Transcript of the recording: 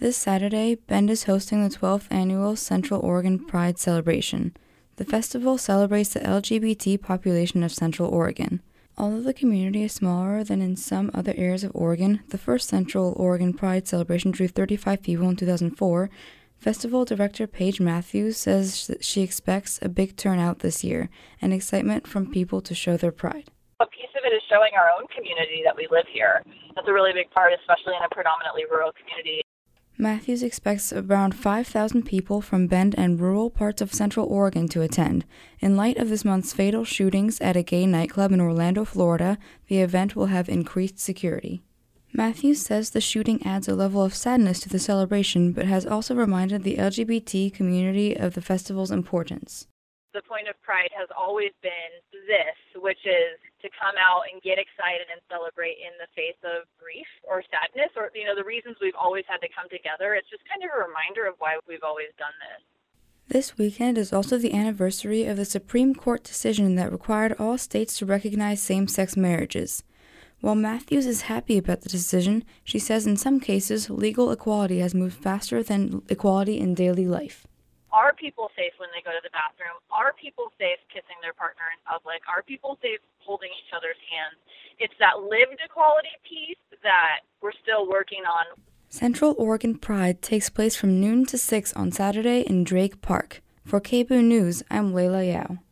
This Saturday, Bend is hosting the 12th annual Central Oregon Pride Celebration. The festival celebrates the LGBT population of Central Oregon. Although the community is smaller than in some other areas of Oregon, the first Central Oregon Pride celebration drew 35 people in 2004. Festival director Paige Matthews says that she expects a big turnout this year and excitement from people to show their pride. A piece of it is showing our own community that we live here. That's a really big part, especially in a predominantly rural community. Matthews expects around 5,000 people from Bend and rural parts of Central Oregon to attend. In light of this month's fatal shootings at a gay nightclub in Orlando, Florida, the event will have increased security. Matthews says the shooting adds a level of sadness to the celebration, but has also reminded the LGBT community of the festival's importance. The point of Pride has always been this, which is to come out and get excited and celebrate in the face of grief or sadness or, the reasons we've always had to come together. It's just kind of a reminder of why we've always done this. This weekend is also the anniversary of the Supreme Court decision that required all states to recognize same-sex marriages. While Matthews is happy about the decision, she says in some cases legal equality has moved faster than equality in daily life. Are people safe when they go to the bathroom? Are people safe kissing their partner in public? Are people safe holding each other's hands? It's that lived equality piece that we're still working on. Central Oregon Pride takes place from noon to 6 on Saturday in Drake Park. For KBOO News, I'm Layla Yao.